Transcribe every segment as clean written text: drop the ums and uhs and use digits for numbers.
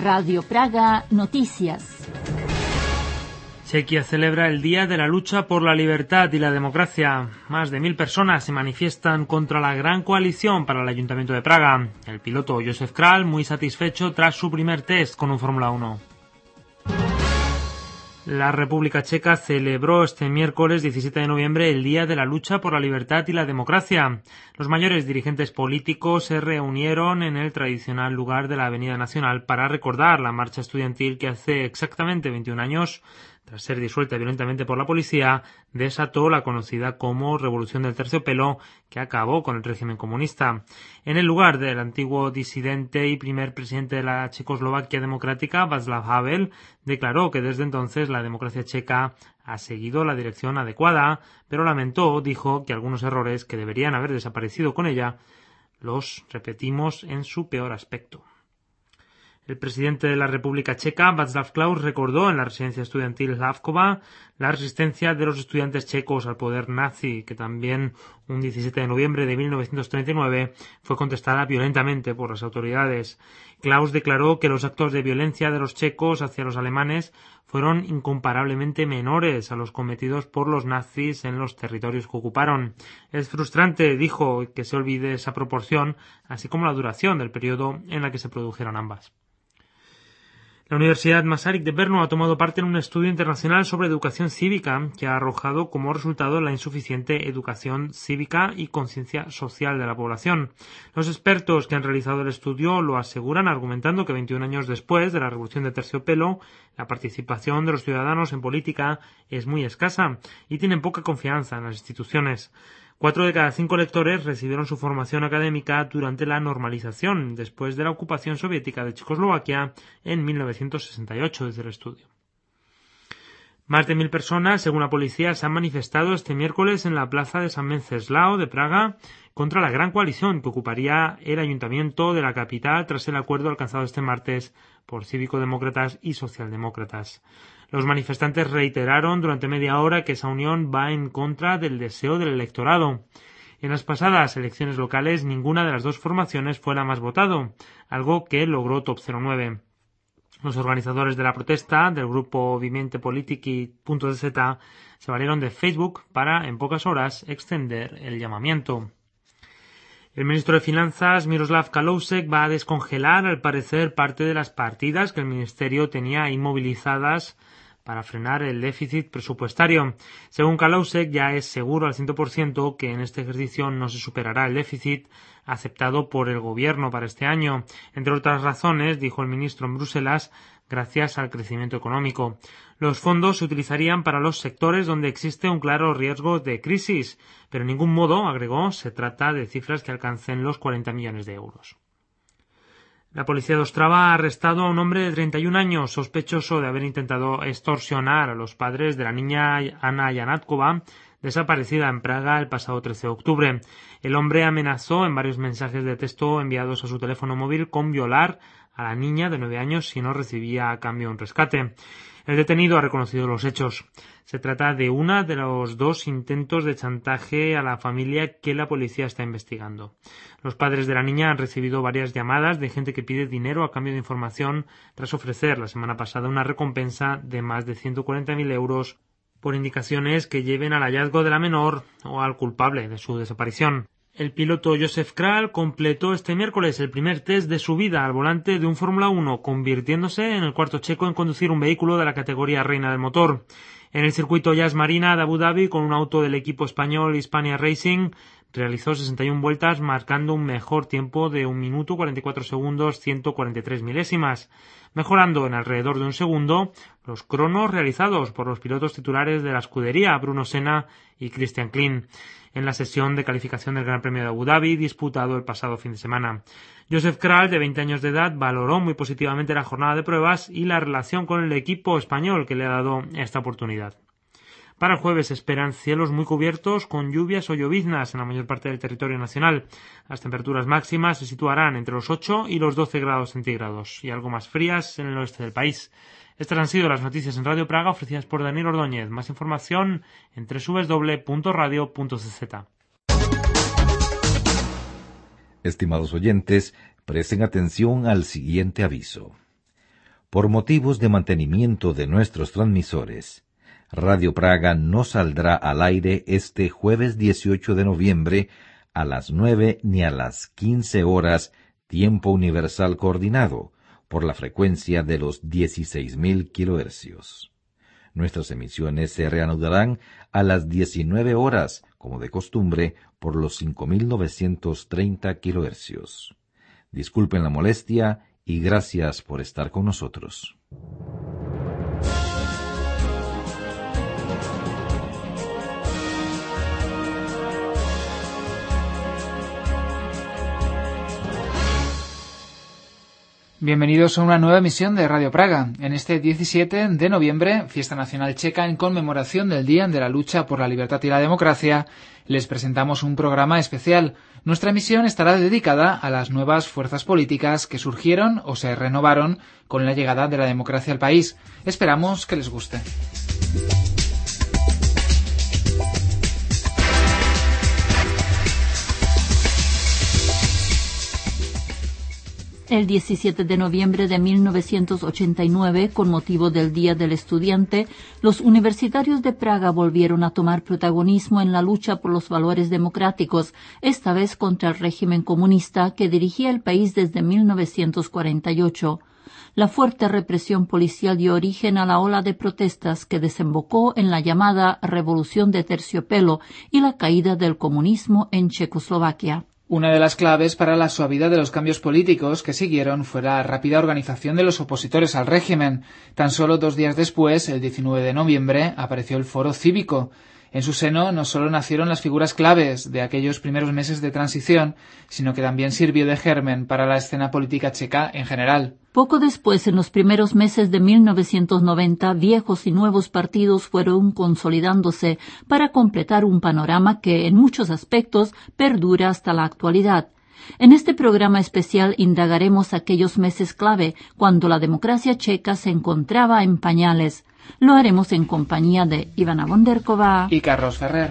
Radio Praga Noticias. Chequia celebra el Día de la Lucha por la Libertad y la Democracia. Más de 1000 personas se manifiestan contra la gran coalición para el Ayuntamiento de Praga. El piloto Josef Král muy satisfecho tras su primer test con un Fórmula 1. La República Checa celebró este miércoles 17 de noviembre el Día de la Lucha por la Libertad y la Democracia. Los mayores dirigentes políticos se reunieron en el tradicional lugar de la Avenida Nacional para recordar la marcha estudiantil que hace exactamente 21 años, tras ser disuelta violentamente por la policía, desató la conocida como Revolución del Terciopelo, que acabó con el régimen comunista. En el lugar del antiguo disidente y primer presidente de la Checoslovaquia democrática, Václav Havel, declaró que desde entonces la democracia checa ha seguido la dirección adecuada, pero lamentó, dijo, que algunos errores que deberían haber desaparecido con ella los repetimos en su peor aspecto. El presidente de la República Checa, Václav Klaus, recordó en la residencia estudiantil Hlávková la resistencia de los estudiantes checos al poder nazi, que también un 17 de noviembre de 1939 fue contestada violentamente por las autoridades. Klaus declaró que los actos de violencia de los checos hacia los alemanes fueron incomparablemente menores a los cometidos por los nazis en los territorios que ocuparon. Es frustrante, dijo, que se olvide esa proporción, así como la duración del periodo en la que se produjeron ambas. La Universidad Masaryk de Brno ha tomado parte en un estudio internacional sobre educación cívica que ha arrojado como resultado la insuficiente educación cívica y conciencia social de la población. Los expertos que han realizado el estudio lo aseguran argumentando que 21 años después de la Revolución de Terciopelo, la participación de los ciudadanos en política es muy escasa y tienen poca confianza en las instituciones. 4 de cada 5 lectores recibieron su formación académica durante la normalización, después de la ocupación soviética de Checoslovaquia en 1968, desde el estudio. Más de 1000 personas, según la policía, se han manifestado este miércoles en la plaza de San Wenceslao de Praga contra la gran coalición que ocuparía el ayuntamiento de la capital tras el acuerdo alcanzado este martes por cívico-demócratas y socialdemócratas. Los manifestantes reiteraron durante media hora que esa unión va en contra del deseo del electorado. En las pasadas elecciones locales ninguna de las dos formaciones fue la más votado, algo que logró Top 09. Los organizadores de la protesta, del grupo Vimiente Politiki.dz, se valieron de Facebook para, en pocas horas, extender el llamamiento. El ministro de Finanzas, Miroslav Kalousek, va a descongelar, al parecer, parte de las partidas que el ministerio tenía inmovilizadas para frenar el déficit presupuestario. Según Kalousek, ya es seguro al 100% que en este ejercicio no se superará el déficit aceptado por el gobierno para este año. Entre otras razones, dijo el ministro en Bruselas, gracias al crecimiento económico. Los fondos se utilizarían para los sectores donde existe un claro riesgo de crisis, pero en ningún modo, agregó, se trata de cifras que alcancen los 40 millones de euros. La policía de Ostrava ha arrestado a un hombre de 31 años sospechoso de haber intentado extorsionar a los padres de la niña Anna Janátkova, desaparecida en Praga el pasado 13 de octubre. El hombre amenazó en varios mensajes de texto enviados a su teléfono móvil con violar a la niña de 9 años si no recibía a cambio un rescate. El detenido ha reconocido los hechos. Se trata de uno de los 2 intentos de chantaje a la familia que la policía está investigando. Los padres de la niña han recibido varias llamadas de gente que pide dinero a cambio de información tras ofrecer la semana pasada una recompensa de más de 140.000 euros por indicaciones que lleven al hallazgo de la menor o al culpable de su desaparición. El piloto Josef Král completó este miércoles el primer test de su vida al volante de un Fórmula 1, convirtiéndose en el cuarto checo en conducir un vehículo de la categoría reina del motor. En el circuito Yas Marina de Abu Dhabi, con un auto del equipo español Hispania Racing, realizó 61 vueltas marcando un mejor tiempo de 1 minuto 44 segundos 143 milésimas, mejorando en alrededor de un segundo los cronos realizados por los pilotos titulares de la escudería Bruno Senna y Christian Klien en la sesión de calificación del Gran Premio de Abu Dhabi disputado el pasado fin de semana. Josef Král, de 20 años de edad, valoró muy positivamente la jornada de pruebas y la relación con el equipo español que le ha dado esta oportunidad. Para el jueves se esperan cielos muy cubiertos con lluvias o lloviznas en la mayor parte del territorio nacional. Las temperaturas máximas se situarán entre los 8 y los 12 grados centígrados y algo más frías en el oeste del país. Estas han sido las noticias en Radio Praga ofrecidas por Daniel Ordóñez. Más información en www.radio.cz. Estimados oyentes, presten atención al siguiente aviso. Por motivos de mantenimiento de nuestros transmisores, Radio Praga no saldrá al aire este jueves 18 de noviembre a las 9 ni a las 15 horas, tiempo universal coordinado, por la frecuencia de los 16.000 kHz. Nuestras emisiones se reanudarán a las 19 horas, como de costumbre, por los 5.930 kHz. Disculpen la molestia y gracias por estar con nosotros. Bienvenidos a una nueva emisión de Radio Praga. En este 17 de noviembre, fiesta nacional checa en conmemoración del Día de la Lucha por la Libertad y la Democracia, les presentamos un programa especial. Nuestra emisión estará dedicada a las nuevas fuerzas políticas que surgieron o se renovaron con la llegada de la democracia al país. Esperamos que les guste. El 17 de noviembre de 1989, con motivo del Día del Estudiante, los universitarios de Praga volvieron a tomar protagonismo en la lucha por los valores democráticos, esta vez contra el régimen comunista que dirigía el país desde 1948. La fuerte represión policial dio origen a la ola de protestas que desembocó en la llamada Revolución de Terciopelo y la caída del comunismo en Checoslovaquia. Una de las claves para la suavidad de los cambios políticos que siguieron fue la rápida organización de los opositores al régimen. Tan solo 2 días después, el 19 de noviembre, apareció el Foro Cívico. En su seno no solo nacieron las figuras claves de aquellos primeros meses de transición, sino que también sirvió de germen para la escena política checa en general. Poco después, en los primeros meses de 1990, viejos y nuevos partidos fueron consolidándose para completar un panorama que, en muchos aspectos, perdura hasta la actualidad. En este programa especial indagaremos aquellos meses clave cuando la democracia checa se encontraba en pañales. Lo haremos en compañía de Ivana Bonderkova y Carlos Ferrer.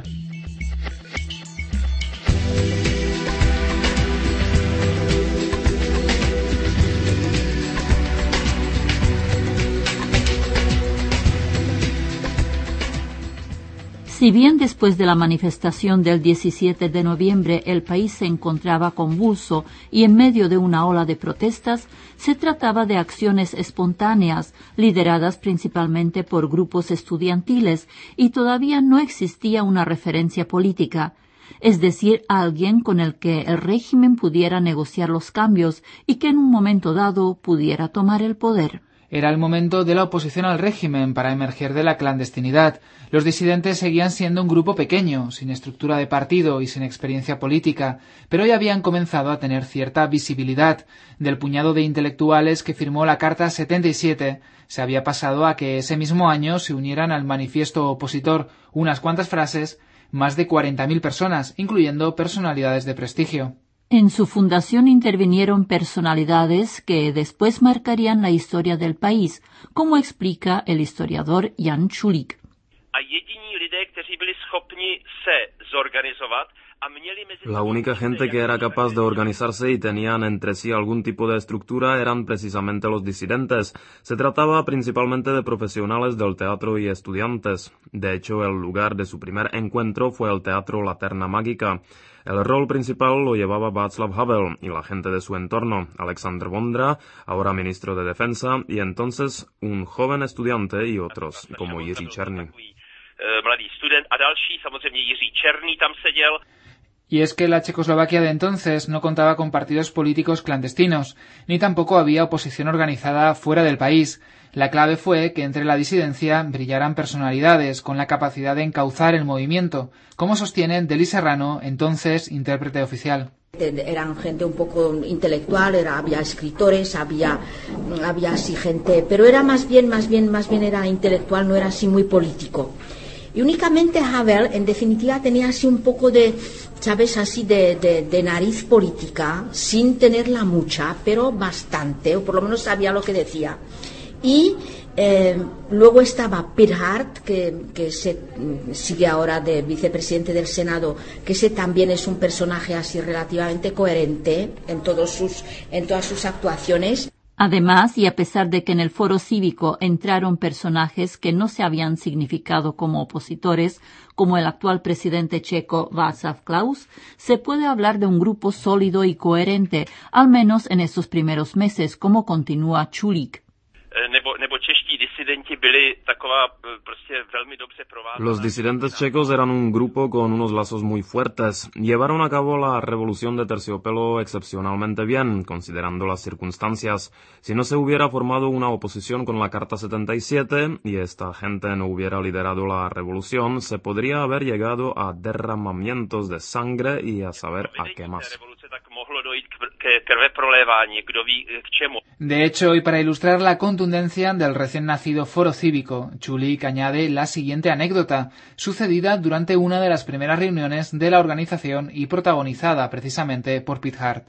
Si bien después de la manifestación del 17 de noviembre el país se encontraba convulso y en medio de una ola de protestas, se trataba de acciones espontáneas, lideradas principalmente por grupos estudiantiles, y todavía no existía una referencia política, es decir, alguien con el que el régimen pudiera negociar los cambios y que en un momento dado pudiera tomar el poder. Era el momento de la oposición al régimen para emerger de la clandestinidad. Los disidentes seguían siendo un grupo pequeño, sin estructura de partido y sin experiencia política, pero ya habían comenzado a tener cierta visibilidad. Del puñado de intelectuales que firmó la Carta 77, se había pasado a que ese mismo año se unieran al manifiesto opositor unas cuantas frases, más de 40.000 personas, incluyendo personalidades de prestigio. En su fundación intervinieron personalidades que después marcarían la historia del país, como explica el historiador Jan Čulik. La única gente que era capaz de organizarse y tenían entre sí algún tipo de estructura eran precisamente los disidentes. Se trataba principalmente de profesionales del teatro y estudiantes. De hecho, el lugar de su primer encuentro fue el Teatro Laterna Mágica. El rol principal lo llevaba Václav Havel y la gente de su entorno, Alexandr Vondra, ahora ministro de Defensa, y entonces un joven estudiante y otros, como Jiří Černý. Y es que la Checoslovaquia de entonces no contaba con partidos políticos clandestinos, ni tampoco había oposición organizada fuera del país. La clave fue que entre la disidencia brillaran personalidades con la capacidad de encauzar el movimiento, como sostiene Deli Serrano, entonces intérprete oficial. Eran gente un poco intelectual, había escritores, había así gente, pero era más bien era intelectual, no era así muy político. Y únicamente Havel, en definitiva, tenía así un poco de, ¿sabes?, así de nariz política, sin tenerla mucha, pero bastante, o por lo menos sabía lo que decía. Y luego estaba Pirhart, que se sigue ahora de vicepresidente del Senado, que ese también es un personaje así relativamente coherente en todas sus actuaciones. Además, y a pesar de que en el foro cívico entraron personajes que no se habían significado como opositores, como el actual presidente checo Václav Klaus, se puede hablar de un grupo sólido y coherente, al menos en estos primeros meses, como continúa Čulik. Los disidentes checos eran un grupo con unos lazos muy fuertes. Llevaron a cabo la revolución de terciopelo excepcionalmente bien, considerando las circunstancias. Si no se hubiera formado una oposición con la Carta 77 y esta gente no hubiera liderado la revolución, se podría haber llegado a derramamientos de sangre y a saber a qué más. De hecho, y para ilustrar la contundencia del recién nacido foro cívico, Čulik añade la siguiente anécdota, sucedida durante una de las primeras reuniones de la organización y protagonizada precisamente por Pete Hart.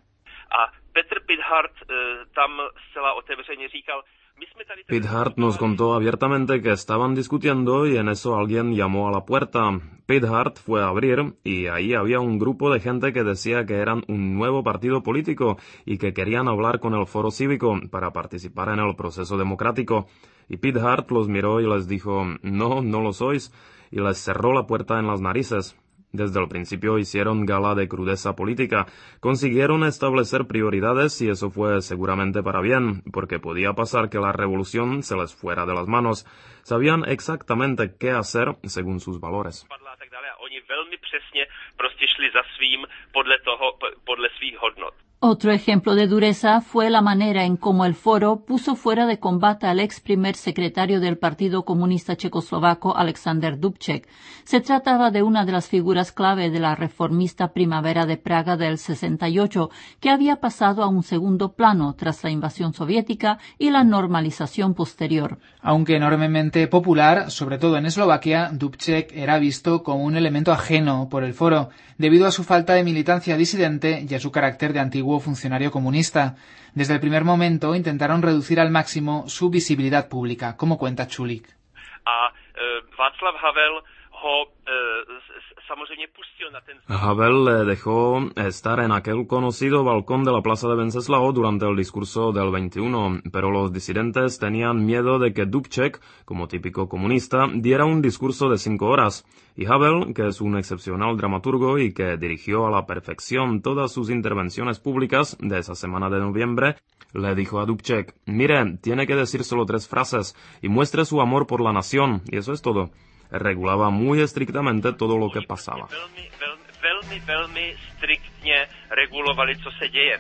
Pete Hart nos contó abiertamente que estaban discutiendo y en eso alguien llamó a la puerta. Pete Hart fue a abrir y ahí había un grupo de gente que decía que eran un nuevo partido político y que querían hablar con el foro cívico para participar en el proceso democrático. Y Pete Hart los miró y les dijo, no lo sois, y les cerró la puerta en las narices. Desde el principio hicieron gala de crudeza política, consiguieron establecer prioridades y eso fue seguramente para bien, porque podía pasar que la revolución se les fuera de las manos. Sabían exactamente qué hacer según sus valores. Otro ejemplo de dureza fue la manera en cómo el foro puso fuera de combate al ex primer secretario del Partido Comunista Checoslovaco, Alexander Dubček. Se trataba de una de las figuras clave de la reformista primavera de Praga del 68, que había pasado a un segundo plano tras la invasión soviética y la normalización posterior. Aunque enormemente popular, sobre todo en Eslovaquia, Dubček era visto como un elemento ajeno por el foro, debido a su falta de militancia disidente y a su carácter de antiguo funcionario comunista. Desde el primer momento intentaron reducir al máximo su visibilidad pública, como cuenta Čulik. Havel le dejó estar en aquel conocido balcón de la plaza de Wenceslao durante el discurso del 21, pero los disidentes tenían miedo de que Dubček, como típico comunista, diera un discurso de 5 horas. Y Havel, que es un excepcional dramaturgo y que dirigió a la perfección todas sus intervenciones públicas de esa semana de noviembre, le dijo a Dubček, mire, tiene que decir solo 3 frases y muestre su amor por la nación, y eso es todo. Regulaba muy estrictamente todo lo que pasaba. Velmi striktně regulovali, co se děje.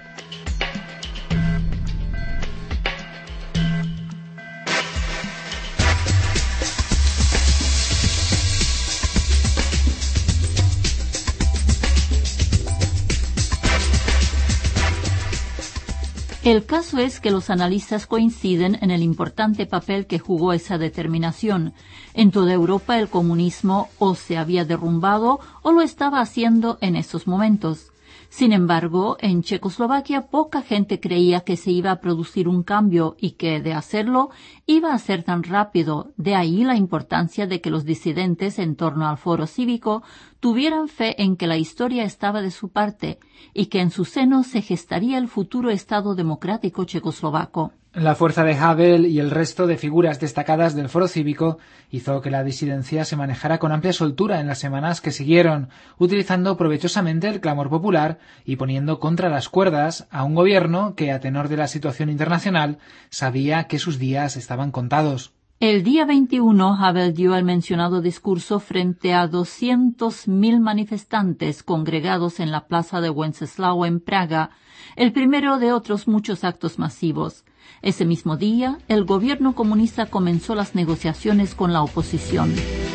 El caso es que los analistas coinciden en el importante papel que jugó esa determinación. En toda Europa el comunismo o se había derrumbado o lo estaba haciendo en esos momentos. Sin embargo, en Checoslovaquia poca gente creía que se iba a producir un cambio y que, de hacerlo, iba a ser tan rápido. De ahí la importancia de que los disidentes en torno al foro cívico tuvieran fe en que la historia estaba de su parte y que en su seno se gestaría el futuro Estado democrático checoslovaco. La fuerza de Havel y el resto de figuras destacadas del foro cívico hizo que la disidencia se manejara con amplia soltura en las semanas que siguieron, utilizando provechosamente el clamor popular y poniendo contra las cuerdas a un gobierno que, a tenor de la situación internacional, sabía que sus días estaban contados. El día 21, Havel dio el mencionado discurso frente a 200.000 manifestantes congregados en la plaza de Wenceslao en Praga, el primero de otros muchos actos masivos. Ese mismo día, el gobierno comunista comenzó las negociaciones con la oposición.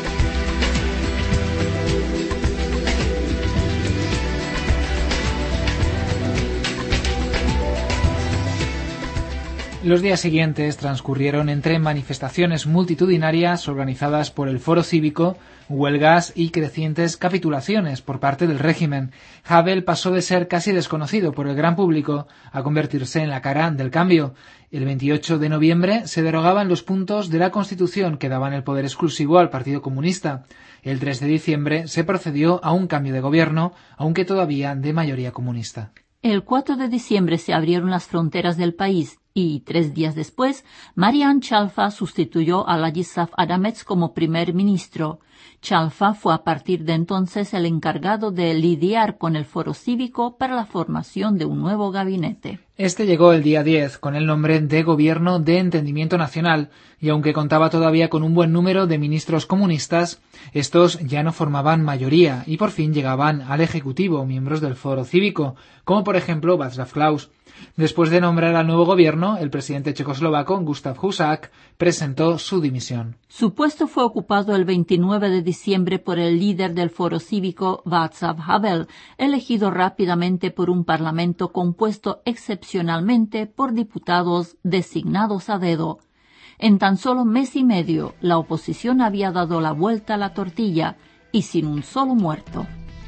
Los días siguientes transcurrieron entre manifestaciones multitudinarias organizadas por el foro cívico, huelgas y crecientes capitulaciones por parte del régimen. Havel pasó de ser casi desconocido por el gran público a convertirse en la cara del cambio. El 28 de noviembre se derogaban los puntos de la Constitución que daban el poder exclusivo al Partido Comunista. El 3 de diciembre se procedió a un cambio de gobierno, aunque todavía de mayoría comunista. El 4 de diciembre se abrieron las fronteras del país Y 3 días después, Marian Chalfa sustituyó a Ladislav Adamec como primer ministro. Chalfa fue a partir de entonces el encargado de lidiar con el Foro Cívico para la formación de un nuevo gabinete. Este llegó el día 10 con el nombre de Gobierno de Entendimiento Nacional y aunque contaba todavía con un buen número de ministros comunistas, estos ya no formaban mayoría y por fin llegaban al Ejecutivo miembros del Foro Cívico, como por ejemplo Václav Klaus. Después de nombrar al nuevo gobierno, el presidente checoslovaco Gustav Husak presentó su dimisión. Su puesto fue ocupado el 29 de diciembre por el líder del Foro Cívico, Václav Havel, elegido rápidamente por un parlamento compuesto excepcionalmente por diputados designados a dedo. En tan solo mes y medio, la oposición había dado la vuelta a la tortilla y sin un solo muerto.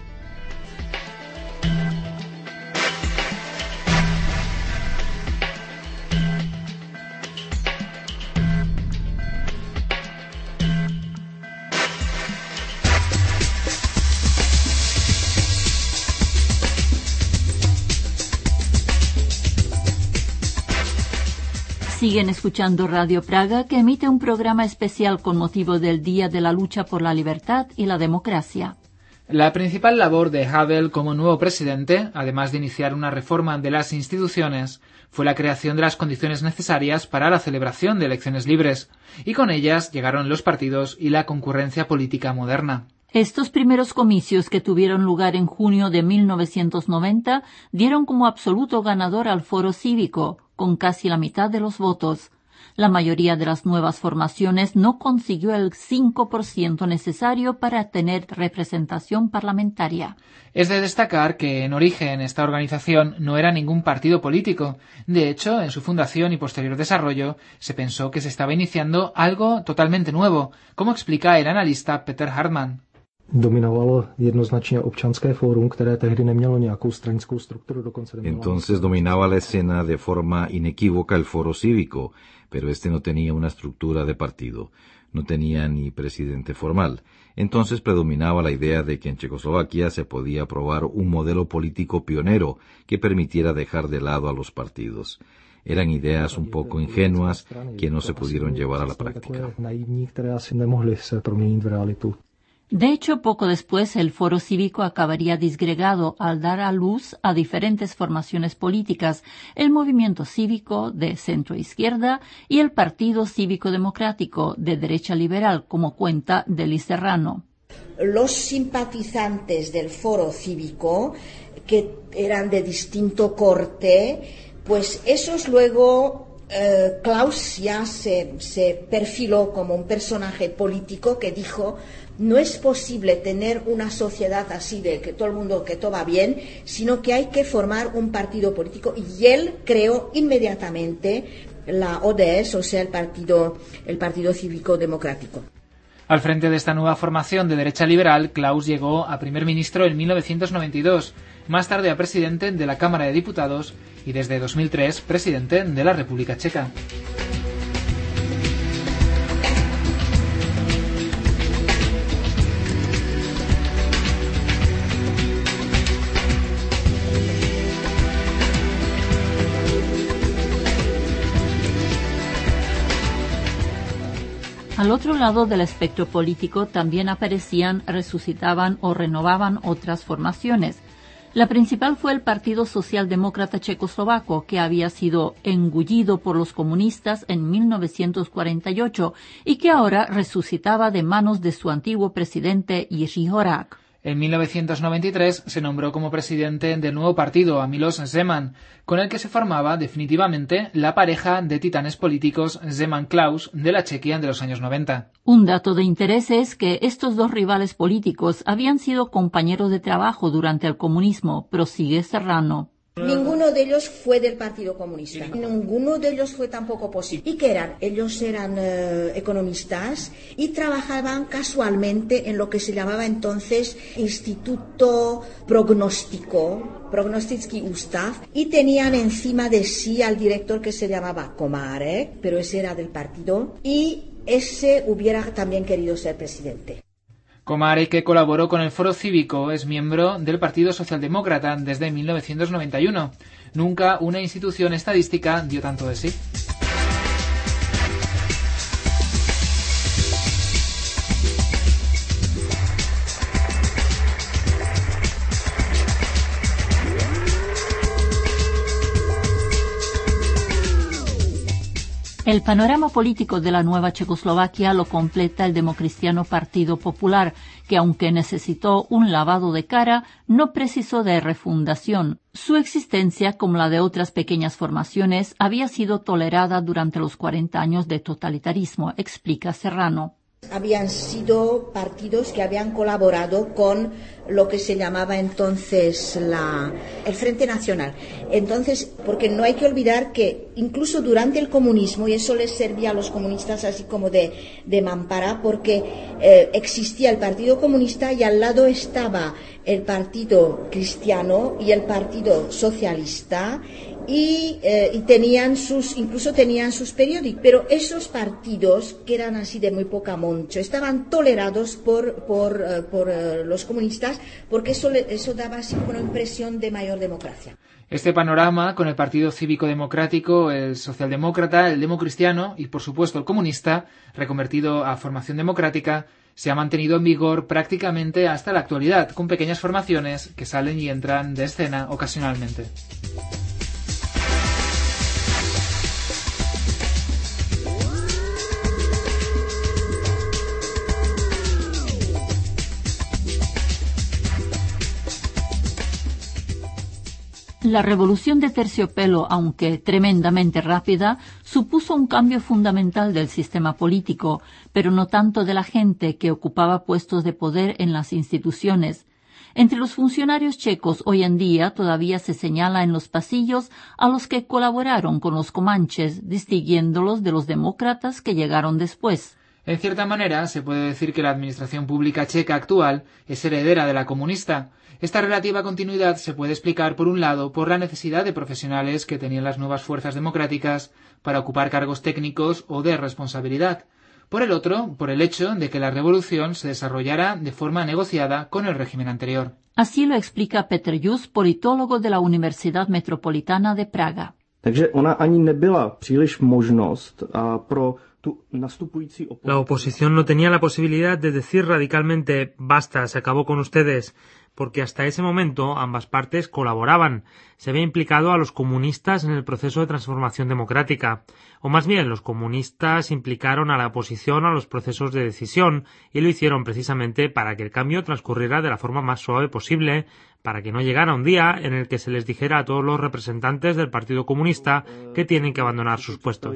Siguen escuchando Radio Praga, que emite un programa especial con motivo del Día de la Lucha por la Libertad y la Democracia. La principal labor de Havel como nuevo presidente, además de iniciar una reforma de las instituciones, fue la creación de las condiciones necesarias para la celebración de elecciones libres, y con ellas llegaron los partidos y la concurrencia política moderna. Estos primeros comicios, que tuvieron lugar en junio de 1990, dieron como absoluto ganador al Foro Cívico, con casi la mitad de los votos. La mayoría de las nuevas formaciones no consiguió el 5% necesario para tener representación parlamentaria. Es de destacar que en origen esta organización no era ningún partido político. De hecho, en su fundación y posterior desarrollo, se pensó que se estaba iniciando algo totalmente nuevo, como explica el analista Peter Hartmann. Dominovalo jednoznačně občanské fórum, které tehdy nemělo nějakou stranickou strukturu, dokonce nemělo. Entonces dominaba la escena de forma inequívoca el Foro Cívico, pero este no tenía una estructura de partido, no tenía ni presidente formal. Entonces predominaba la idea de que en Checoslovaquia se podía aprobar un modelo político pionero que permitiera dejar de lado a los partidos. Eran ideas un poco ingenuas que no se pudieron llevar a la práctica. Naivní, které asi nemohly se proměnit v realitu. De hecho, poco después el Foro Cívico acabaría disgregado al dar a luz a diferentes formaciones políticas, el Movimiento Cívico de centro-izquierda y el Partido Cívico Democrático de derecha liberal, como cuenta Delis Serrano. Los simpatizantes del Foro Cívico, que eran de distinto corte, pues esos luego... Klaus ya se perfiló como un personaje político que dijo: no es posible tener una sociedad así de que todo el mundo, que todo va bien, sino que hay que formar un partido político, y él creó inmediatamente la ODS, o sea, el Partido Cívico Democrático. Al frente de esta nueva formación de derecha liberal, Klaus llegó a primer ministro en 1992, más tarde a presidente de la Cámara de Diputados y desde 2003 presidente de la República Checa. Al otro lado del espectro político también aparecían, resucitaban o renovaban otras formaciones. La principal fue el Partido Socialdemócrata Checoslovaco, que había sido engullido por los comunistas en 1948 y que ahora resucitaba de manos de su antiguo presidente Jiří Horák. En 1993 se nombró como presidente del nuevo partido a Miloš Zeman, con el que se formaba definitivamente la pareja de titanes políticos Zeman-Klaus de la Chequia de los años 90. Un dato de interés es que estos dos rivales políticos habían sido compañeros de trabajo durante el comunismo, prosigue Serrano. Ninguno de ellos fue del Partido Comunista. Ninguno de ellos fue tampoco posible. ¿Y qué eran? Ellos eran economistas y trabajaban casualmente en lo que se llamaba entonces Instituto Prognóstico, Prognostický ústav, y tenían encima de sí al director que se llamaba Komárek, pero ese era del partido, y ese hubiera también querido ser presidente. Komárek, que colaboró con el Foro Cívico, es miembro del Partido Socialdemócrata desde 1991. Nunca una institución estadística dio tanto de sí. El panorama político de la nueva Checoslovaquia lo completa el democristiano Partido Popular, que aunque necesitó un lavado de cara, no precisó de refundación. Su existencia, como la de otras pequeñas formaciones, había sido tolerada durante los 40 años de totalitarismo, explica Serrano. Habían sido partidos que habían colaborado con lo que se llamaba entonces el Frente Nacional. Entonces, porque no hay que olvidar que incluso durante el comunismo, y eso les servía a los comunistas así como de mampara, porque existía el Partido Comunista y al lado estaba el Partido Cristiano y el Partido Socialista, y incluso tenían sus periódicos, pero esos partidos que eran así de muy poca moncho estaban tolerados por los comunistas, porque eso daba así como una impresión de mayor democracia. Este panorama, con el Partido Cívico Democrático, el Socialdemócrata, el Democristiano y por supuesto el Comunista, reconvertido a formación democrática, se ha mantenido en vigor prácticamente hasta la actualidad, con pequeñas formaciones que salen y entran de escena ocasionalmente. La revolución de terciopelo, aunque tremendamente rápida, supuso un cambio fundamental del sistema político, pero no tanto de la gente que ocupaba puestos de poder en las instituciones. Entre los funcionarios checos hoy en día todavía se señala en los pasillos a los que colaboraron con los comanches, distinguiéndolos de los demócratas que llegaron después. En cierta manera, se puede decir que la administración pública checa actual es heredera de la comunista. Esta relativa continuidad se puede explicar, por un lado, por la necesidad de profesionales que tenían las nuevas fuerzas democráticas para ocupar cargos técnicos o de responsabilidad. Por el otro, por el hecho de que la revolución se desarrollara de forma negociada con el régimen anterior. Así lo explica Petr Jus, politólogo de la Universidad Metropolitana de Praga. Takže ona ani nebyla příliš možnost pro La oposición no tenía la posibilidad de decir radicalmente «basta, se acabó con ustedes», porque hasta ese momento ambas partes colaboraban. Se había implicado a los comunistas en el proceso de transformación democrática, o más bien los comunistas implicaron a la oposición a los procesos de decisión y lo hicieron precisamente para que el cambio transcurriera de la forma más suave posible, para que no llegara un día en el que se les dijera a todos los representantes del Partido Comunista que tienen que abandonar sus puestos.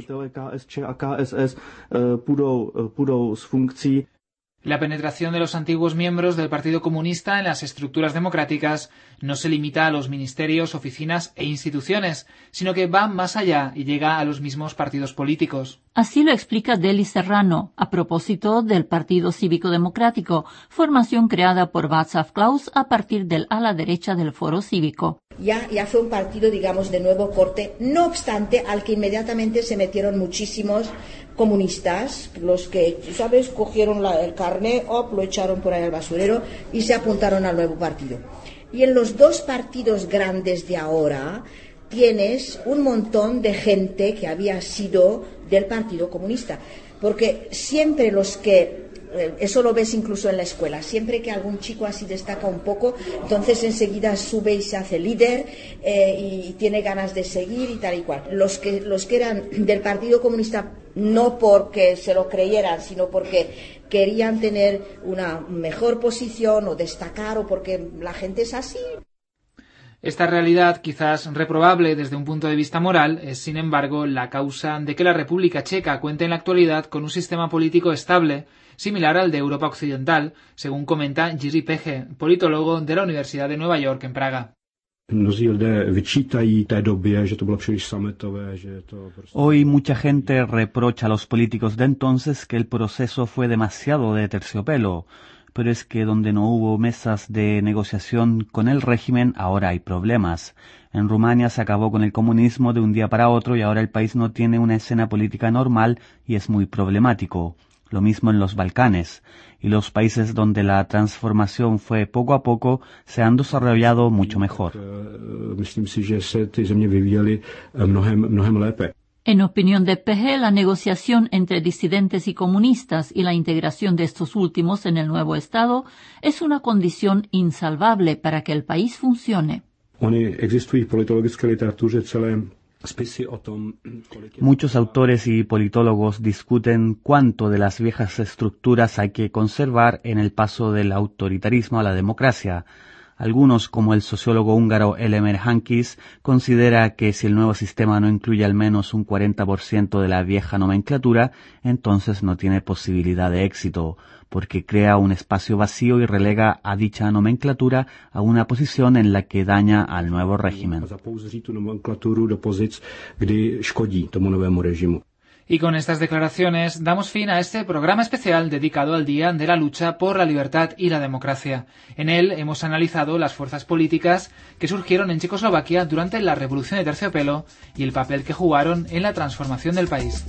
La penetración de los antiguos miembros del Partido Comunista en las estructuras democráticas no se limita a los ministerios, oficinas e instituciones, sino que va más allá y llega a los mismos partidos políticos. Así lo explica Deli Serrano, a propósito del Partido Cívico Democrático, formación creada por Václav Klaus a partir del ala derecha del Foro Cívico. Ya fue un partido, digamos, de nuevo corte, no obstante, al que inmediatamente se metieron muchísimos comunistas, los que, ¿sabes?, cogieron el carné, lo echaron por ahí al basurero y se apuntaron al nuevo partido. Y en los dos partidos grandes de ahora tienes un montón de gente que había sido del Partido Comunista, porque siempre los que eso lo ves incluso en la escuela. Siempre que algún chico así destaca un poco, entonces enseguida sube y se hace líder y tiene ganas de seguir y tal y cual. Los que eran del Partido Comunista, no porque se lo creyeran, sino porque querían tener una mejor posición o destacar, o porque la gente es así. Esta realidad, quizás reprobable desde un punto de vista moral, es sin embargo la causa de que la República Checa cuente en la actualidad con un sistema político estable, similar al de Europa Occidental, según comenta Jiří Peche, politólogo de la Universidad de Nueva York en Praga. Hoy mucha gente reprocha a los políticos de entonces que el proceso fue demasiado de terciopelo, pero es que donde no hubo mesas de negociación con el régimen, ahora hay problemas. En Rumania se acabó con el comunismo de un día para otro y ahora el país no tiene una escena política normal y es muy problemático. Lo mismo en los Balcanes, y los países donde la transformación fue poco a poco se han desarrollado mucho mejor. En opinión de PG, la negociación entre disidentes y comunistas y la integración de estos últimos en el nuevo Estado es una condición insalvable para que el país funcione. Muchos autores y politólogos discuten cuánto de las viejas estructuras hay que conservar en el paso del autoritarismo a la democracia. Algunos, como el sociólogo húngaro Elemer Hankis, considera que si el nuevo sistema no incluye al menos un 40% de la vieja nomenclatura, entonces no tiene posibilidad de éxito, porque crea un espacio vacío y relega a dicha nomenclatura a una posición en la que daña al nuevo régimen. Y con estas declaraciones damos fin a este programa especial dedicado al Día de la Lucha por la Libertad y la Democracia. En él hemos analizado las fuerzas políticas que surgieron en Checoslovaquia durante la Revolución de Terciopelo y el papel que jugaron en la transformación del país.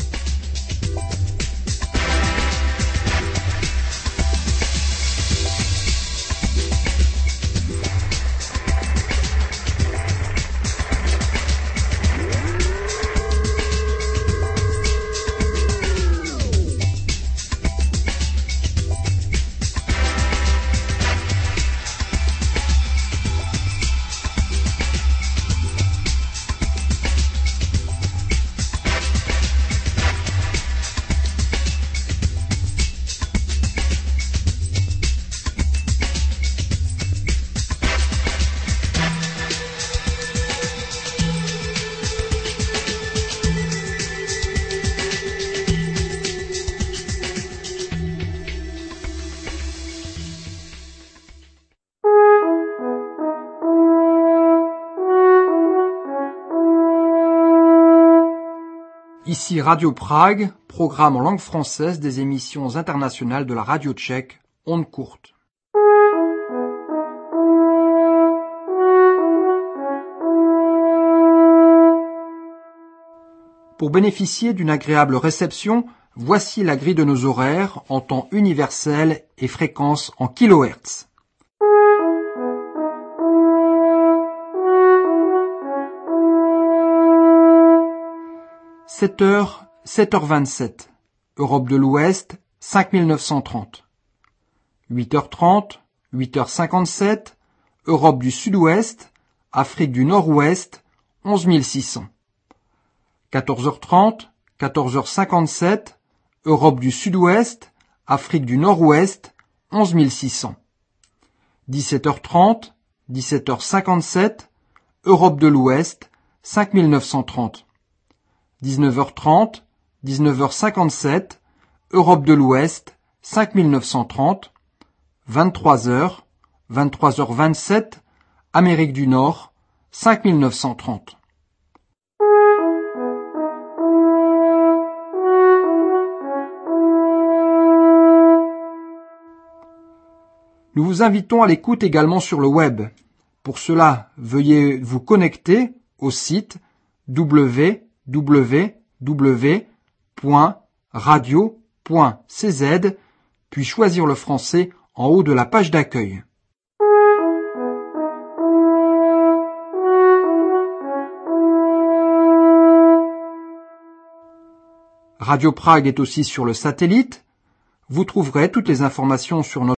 Ici Radio Prague, programme en langue française des émissions internationales de la radio tchèque, ondes courtes. Pour bénéficier d'une agréable réception, voici la grille de nos horaires en temps universel et fréquence en kHz. 7h, 7h27, Europe de l'Ouest, 5930. 8h30, 8h57, Europe du Sud-Ouest, Afrique du Nord-Ouest, 11600. 14h30, 14h57, Europe du Sud-Ouest, Afrique du Nord-Ouest, 11600. 17h30, 17h57, Europe de l'Ouest, 5930. 19h30, 19h57, Europe de l'Ouest, 5930, 23h, 23h27, Amérique du Nord, 5930. Nous vous invitons à l'écoute également sur le web. Pour cela, veuillez vous connecter au site www.radio.cz, puis choisir le français en haut de la page d'accueil. Radio Prague est aussi sur le satellite. Vous trouverez toutes les informations sur notre